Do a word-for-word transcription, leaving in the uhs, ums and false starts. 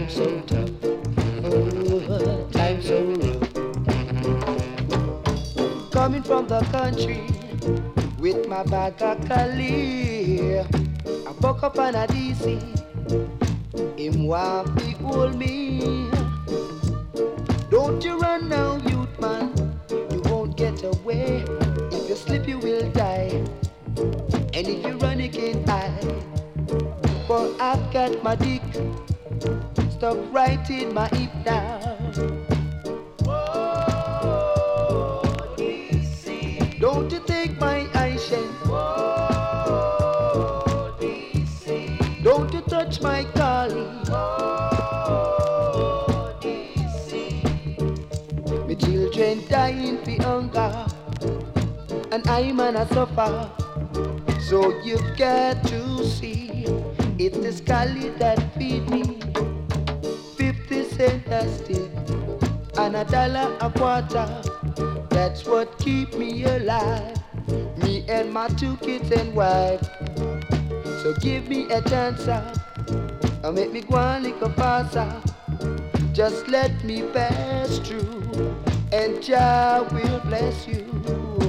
Times so tough, oh, times so rough. Coming from the country with my bag of Cali, I woke up on a D C. Him want big hold me. Don't you run now, youth man. You won't get away. If you slip, you will die. And if you run, you can't hide. For I've got my dick stuck right in my hip now. Whoa, D C. Don't you take my eyeshine. Whoa, D C. Don't you touch my collie. Whoa, D C. My children dying for hunger, and I'm on a suffer. So you've got to see, it's the Scully that feed me. Fifty cent a stick and a dollar a quarter. That's what keep me alive. Me and my two kids and wife. So give me a chance, and make me go on like a faster. Just let me pass through, and Jah will bless you.